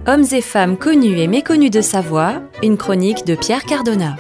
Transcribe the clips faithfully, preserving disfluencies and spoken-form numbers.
Hommes et femmes connus et méconnus de Savoie, une chronique de Pierre Cardona.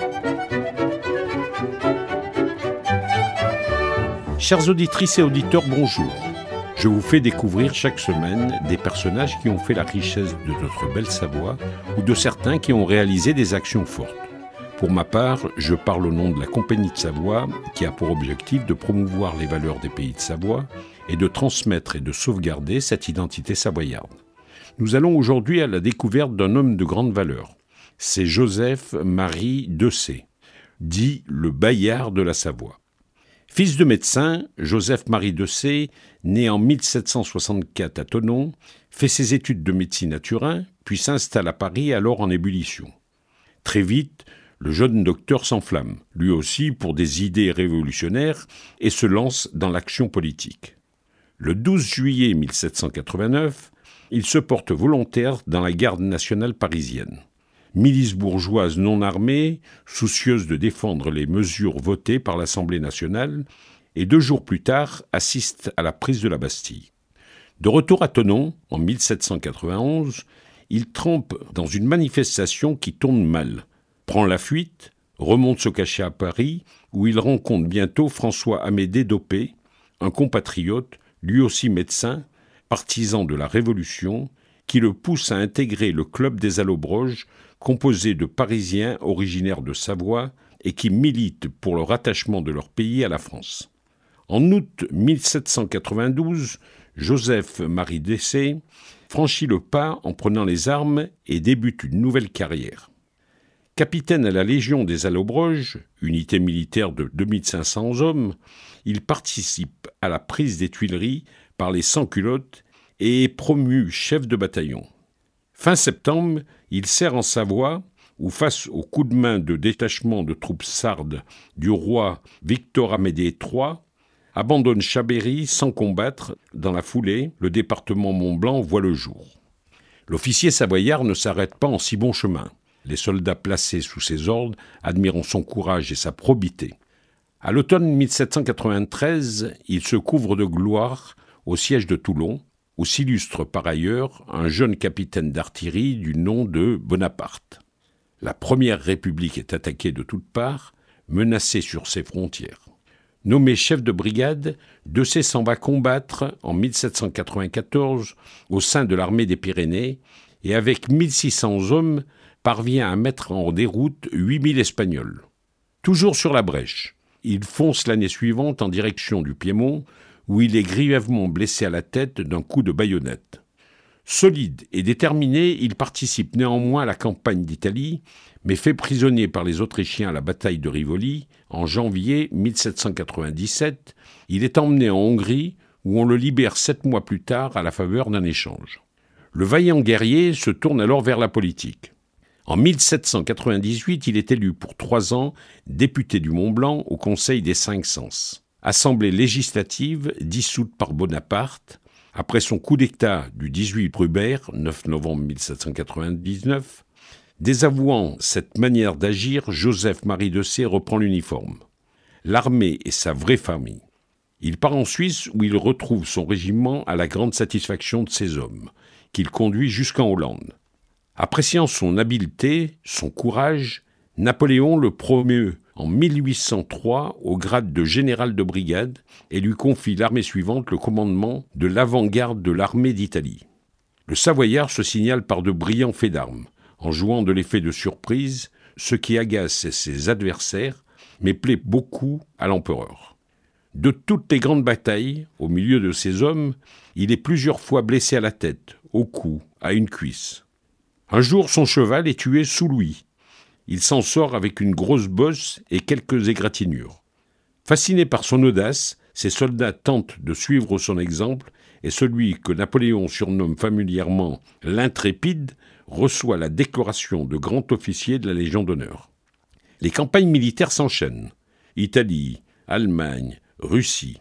Chères auditrices et auditeurs, bonjour. Je vous fais découvrir chaque semaine des personnages qui ont fait la richesse de notre belle Savoie ou de certains qui ont réalisé des actions fortes. Pour ma part, je parle au nom de la Compagnie de Savoie qui a pour objectif de promouvoir les valeurs des pays de Savoie et de transmettre et de sauvegarder cette identité savoyarde. Nous allons aujourd'hui à la découverte d'un homme de grande valeur. C'est Joseph-Marie Dessay, dit le Bayard de la Savoie. Fils de médecin, Joseph-Marie Dessay, né en mille sept cent soixante-quatre à Thonon, fait ses études de médecine à Turin, puis s'installe à Paris alors en ébullition. Très vite, le jeune docteur s'enflamme, lui aussi pour des idées révolutionnaires, et se lance dans l'action politique. Le douze juillet mille sept cent quatre-vingt-neuf, il se porte volontaire dans la garde nationale parisienne. Milice bourgeoise non armée, soucieuse de défendre les mesures votées par l'Assemblée nationale, et deux jours plus tard assiste à la prise de la Bastille. De retour à Thonon, en mille sept cent quatre-vingt-onze, il trempe dans une manifestation qui tourne mal, prend la fuite, remonte se cacher à Paris, où il rencontre bientôt François-Amédée d'Oppé, un compatriote, lui aussi médecin, partisan de la Révolution, qui le pousse à intégrer le club des Allobroges, composé de Parisiens originaires de Savoie et qui militent pour le rattachement de leur pays à la France. En août mille sept cent quatre-vingt-douze, Joseph-Marie Dessay franchit le pas en prenant les armes et débute une nouvelle carrière. Capitaine à la Légion des Allobroges, unité militaire de deux mille cinq cents hommes, il participe à la prise des Tuileries par les sans-culottes et est promu chef de bataillon. Fin septembre, il sert en Savoie, où face au coup de main de détachement de troupes sardes du roi Victor-Amédée trois, abandonne Chabéry sans combattre. Dans la foulée, le département Mont-Blanc voit le jour. L'officier savoyard ne s'arrête pas en si bon chemin. Les soldats placés sous ses ordres admirant son courage et sa probité. À l'automne mille sept cent quatre-vingt-treize, il se couvre de gloire au siège de Toulon, où s'illustre par ailleurs un jeune capitaine d'artillerie du nom de Bonaparte. La Première République est attaquée de toutes parts, menacée sur ses frontières. Nommé chef de brigade, Dessay s'en va combattre en mille sept cent quatre-vingt-quatorze au sein de l'armée des Pyrénées et avec mille six cents hommes parvient à mettre en déroute huit mille Espagnols. Toujours sur la brèche, il fonce l'année suivante en direction du Piémont, où il est grièvement blessé à la tête d'un coup de baïonnette. Solide et déterminé, il participe néanmoins à la campagne d'Italie, mais fait prisonnier par les Autrichiens à la bataille de Rivoli en janvier mille sept cent quatre-vingt-dix-sept. Il est emmené en Hongrie, où on le libère sept mois plus tard à la faveur d'un échange. Le vaillant guerrier se tourne alors vers la politique. En mille sept cent quatre-vingt-dix-huit, il est élu pour trois ans député du Mont-Blanc au Conseil des Cinq Sens. Assemblée législative dissoute par Bonaparte, après son coup d'État du dix-huit Rubert, neuf novembre mille sept cent quatre-vingt-dix-neuf, désavouant cette manière d'agir, Joseph-Marie Dessay reprend l'uniforme. L'armée est sa vraie famille. Il part en Suisse où il retrouve son régiment à la grande satisfaction de ses hommes, qu'il conduit jusqu'en Hollande. Appréciant son habileté, son courage, Napoléon le promeut en mille huit cent trois au grade de général de brigade et lui confie l'armée suivante le commandement de l'avant-garde de l'armée d'Italie. Le Savoyard se signale par de brillants faits d'armes, en jouant de l'effet de surprise, ce qui agace ses adversaires, mais plaît beaucoup à l'empereur. De toutes les grandes batailles, au milieu de ses hommes, il est plusieurs fois blessé à la tête, au cou, à une cuisse. Un jour, son cheval est tué sous lui. Il s'en sort avec une grosse bosse et quelques égratignures. Fasciné par son audace, ses soldats tentent de suivre son exemple et celui que Napoléon surnomme familièrement l'intrépide reçoit la décoration de grand officier de la Légion d'honneur. Les campagnes militaires s'enchaînent. Italie, Allemagne, Russie.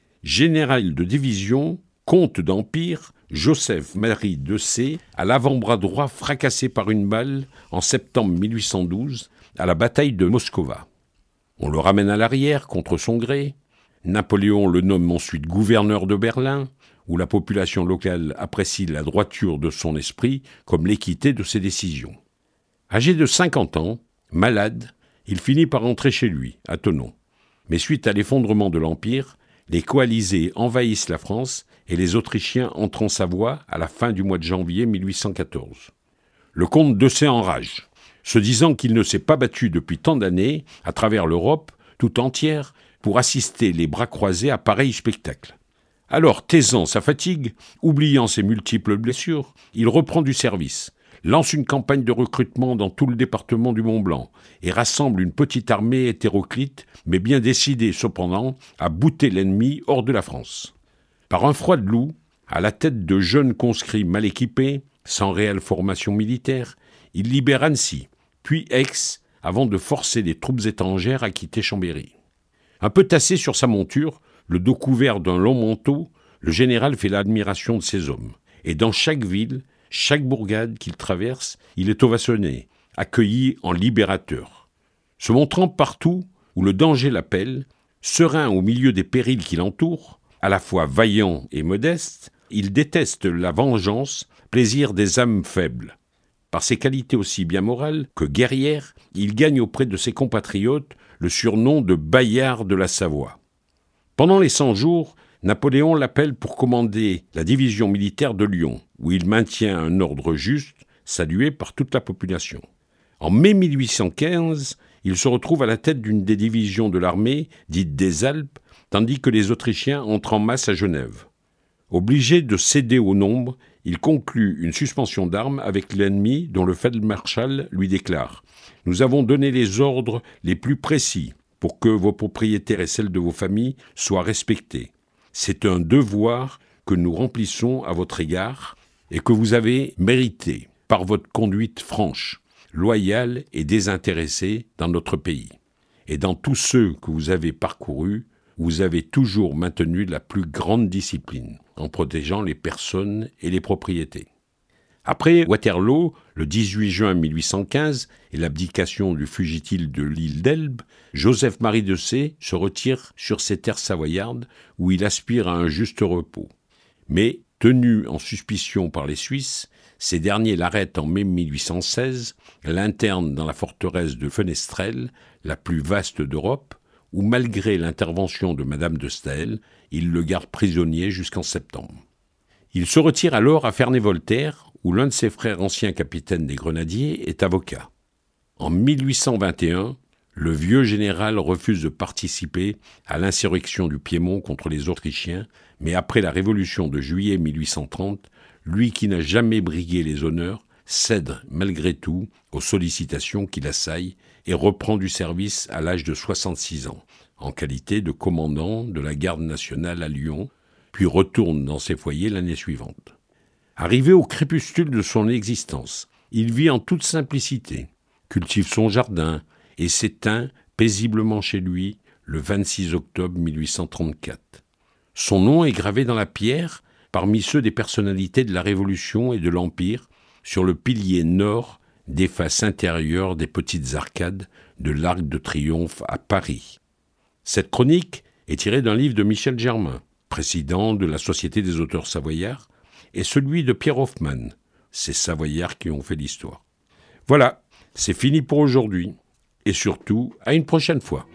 Général de division, comte d'Empire, Joseph-Marie Dessay, à l'avant-bras droit fracassé par une balle en septembre mille huit cent douze à la bataille de Moskova. On le ramène à l'arrière contre son gré. Napoléon le nomme ensuite gouverneur de Berlin, où la population locale apprécie la droiture de son esprit comme l'équité de ses décisions. Âgé de cinquante ans, malade, il finit par rentrer chez lui, à Thonon. Mais suite à l'effondrement de l'Empire, les coalisés envahissent la France et les Autrichiens entrent en Savoie à la fin du mois de janvier mille huit cent quatorze. Le comte Dessay enrage, se disant qu'il ne s'est pas battu depuis tant d'années, à travers l'Europe tout entière, pour assister les bras croisés à pareil spectacle. Alors, taisant sa fatigue, oubliant ses multiples blessures, il reprend du service, lance une campagne de recrutement dans tout le département du Mont-Blanc et rassemble une petite armée hétéroclite, mais bien décidée cependant à bouter l'ennemi hors de la France. Par un froid de loup, à la tête de jeunes conscrits mal équipés, sans réelle formation militaire, il libère Annecy, puis Aix, avant de forcer les troupes étrangères à quitter Chambéry. Un peu tassé sur sa monture, le dos couvert d'un long manteau, le général fait l'admiration de ses hommes. Et dans chaque ville, chaque bourgade qu'il traverse, il est ovationné, accueilli en libérateur. Se montrant partout où le danger l'appelle, serein au milieu des périls qui l'entourent, à la fois vaillant et modeste, il déteste la vengeance, plaisir des âmes faibles. Par ses qualités aussi bien morales que guerrières, il gagne auprès de ses compatriotes le surnom de Bayard de la Savoie. Pendant les Cent-Jours, Napoléon l'appelle pour commander la division militaire de Lyon, où il maintient un ordre juste, salué par toute la population. En mai mille huit cent quinze, il se retrouve à la tête d'une des divisions de l'armée, dite des Alpes, tandis que les Autrichiens entrent en masse à Genève. Obligé de céder au nombre, il conclut une suspension d'armes avec l'ennemi dont le feldmarschall lui déclare « Nous avons donné les ordres les plus précis pour que vos propriétaires et celles de vos familles soient respectés. C'est un devoir que nous remplissons à votre égard et que vous avez mérité par votre conduite franche, loyale et désintéressée dans notre pays. Et dans tous ceux que vous avez parcourus, vous avez toujours maintenu la plus grande discipline en protégeant les personnes et les propriétés. » Après Waterloo, le dix-huit juin mille huit cent quinze, et l'abdication du fugitif de l'île d'Elbe, Joseph-Marie Dessay se retire sur ses terres savoyardes où il aspire à un juste repos. Mais, tenu en suspicion par les Suisses, ces derniers l'arrêtent en mai mille huit cent seize, l'internent dans la forteresse de Fenestrelle, la plus vaste d'Europe, où malgré l'intervention de Madame de Staël, il le garde prisonnier jusqu'en septembre. Il se retire alors à Ferney-Voltaire, où l'un de ses frères anciens capitaines des Grenadiers est avocat. En mille huit cent vingt et un, le vieux général refuse de participer à l'insurrection du Piémont contre les Autrichiens, mais après la révolution de juillet mille huit cent trente, lui qui n'a jamais brigué les honneurs, cède malgré tout aux sollicitations qui l'assaillent et reprend du service à l'âge de soixante-six ans, en qualité de commandant de la garde nationale à Lyon, puis retourne dans ses foyers l'année suivante. Arrivé au crépuscule de son existence, il vit en toute simplicité, cultive son jardin et s'éteint paisiblement chez lui le vingt-six octobre mille huit cent trente-quatre. Son nom est gravé dans la pierre parmi ceux des personnalités de la Révolution et de l'Empire sur le pilier nord des faces intérieures des petites arcades de l'Arc de Triomphe à Paris. Cette chronique est tirée d'un livre de Michel Germain, président de la Société des auteurs savoyards, et celui de Pierre Hoffmann, ces Savoyards qui ont fait l'histoire. Voilà, c'est fini pour aujourd'hui, et surtout, à une prochaine fois.